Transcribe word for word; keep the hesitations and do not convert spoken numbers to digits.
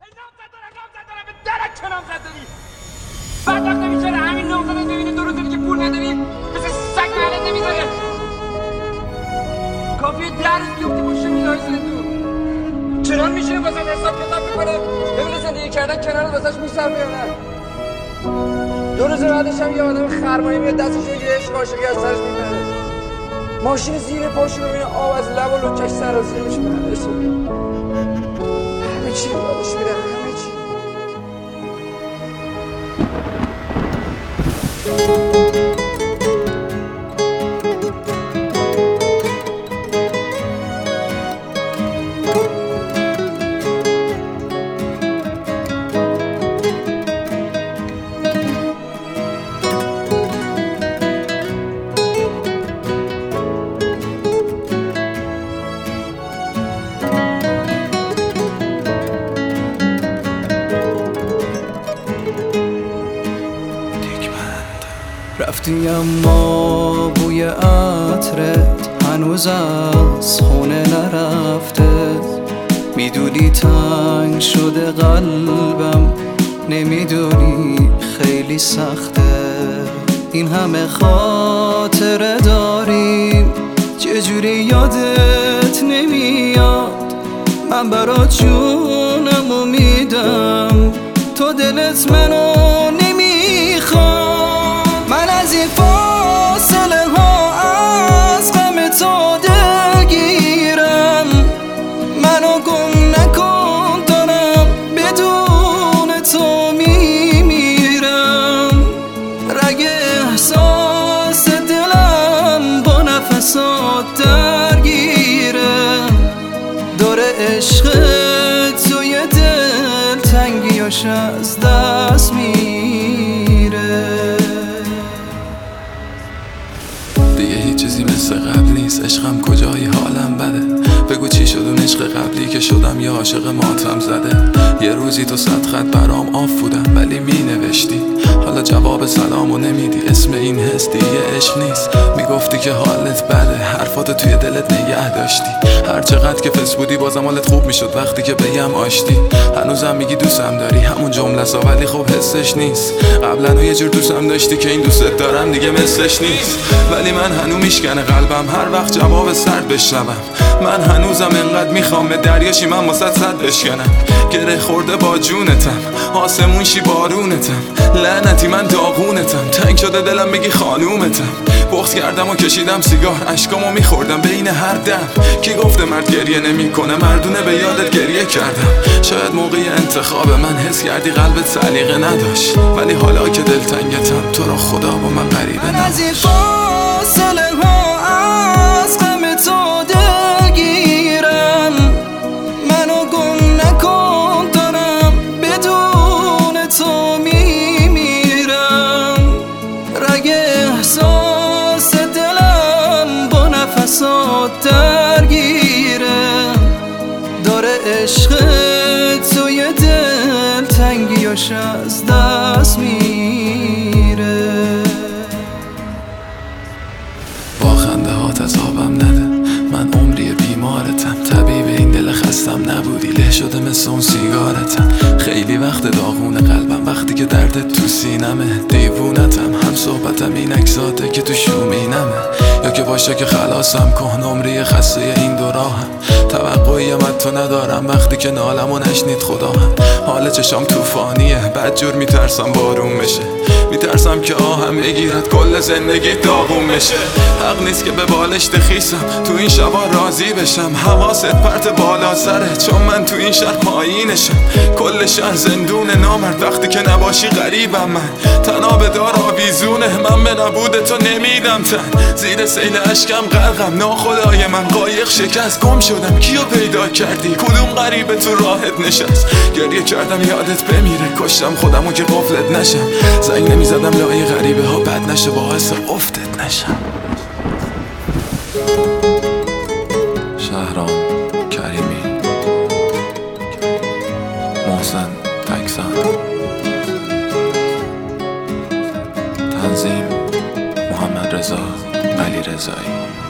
درک کنم زداری بعد وقت میشه همین نامزده ببینه دو روز دیگه پول نداری مثل سگ محلت نمیذاره کافیه در روز بیفتی پشت میلای سر تو چنان میشینه واسه حساب کتاب میکنه ببینه زندگی کردن کنار واسهش میصرفه یا نه دو روز بعدش هم یه آدم خرمایی میاد دستش میگیره عشق عاشقی از سرش میبره ماشین زیر پاشو ببینه آب از لب و لکش سرازیر میشه به حساب همه چی یادش میره همه چی رفتی اما بوی عطرت هنوز از خونه نرفته میدونی تنگ شده قلبم نمیدونی خیلی سخته این همه خاطره داریم چجوری یادت نمیاد من برات جونمو میدم تو دلت منو نمیخواد من از این فاصله ها از غم تو دلگیرم منو گم نکن دارم بدون تو میمیرم رگ احساس دلم با نفسات درگیره دور عشق توی دل تنگیاش از دست میره دیگه هیچ چیزی مثل قبل نیست عشقم کجایی حالم بده بگو چی شد اون عشق قبلی که شدم یه عاشق ماتم زده یه روزی تو صد خط برام آف بودم ولی می نوشتی حالا جواب سلامو نمیدی اسم این حس دیگه عشق نیست میگفتی که حالت بده حرفاتو توی دلت نگه داشتی هر چقدر که فس بودی بازم حالت خوب میشد وقتی که بگم آشتی هنوزم میگی دوستم داری همون جمله سا ولی خب حسش نیست قبلا یه جور دوستم داشتی که این دوستت دارم دیگه مثلش نیست ولی من هنوز میشکنه قلبم هر وقت جواب سرد بشنوم من هنوزم انقدر میخوام به دریاشی من واسه صد بشکنم گره خورده با جونتم آسمون شی بارونتم لعنتی من داغونتم تنگ شده دلم بگی خانومتم بغض کردم و کشیدم سیگار اشکامو میخوردم بین هر دم کی گفته مرد گریه نمیکنه مردونه به یادت گریه کردم شاید موقع انتخاب من حس کردی قلبت سلیقه نداشت ولی حالا که دلتنگتم تو را خدا با من غریبه نباش فاصله ها از غم تو دلگیرم منو گم نکن دارم بدون تو میمیرم رگ احساس دلم با نفسات درگیره داره عشق توی دل تنگیاش از دست میره از آبم نده من عمری بیمارتم طبیب این دل خستم نبودی له شده مثل اون سیگارتم خیلی وقت داغون قلبم وقتی که دردت تو سینمه دیوونتم هم صحبتم این اکساته که تو شومینمه یا که باشه که خلاصم کن عمری خسته این دو راهم توقعی من تو ندارم وقتی که نالمو نشنید خدا هم حال چشام توفانیه بد جور میترسم بارون بشه میترسم که آهم بگیرد کل زندگی داغون بشه حق نیست که به بالشت خیسم تو این شبا راضی بشم حواست پرت بالا سره چون من تو این شهر پایینشم کل شهر زندون نامرد وقتی که نباشی غریبم من تناب دار آویزونه من به نبود تو نمیدم تن زیر سیل اشکم غرقم ناخدای من قایق شکست گم شدم کیو پیدا کردی کدوم غریبه تو راحت نشست گریه کردم یادت بمیره کشتم خودمو که غفلت نشم زنگ نمیزدم لای غریبه ها بد نشه باعث افتت نشم شهرام کریمی محسن تکسان تنظیم محمد رضا علی رضایی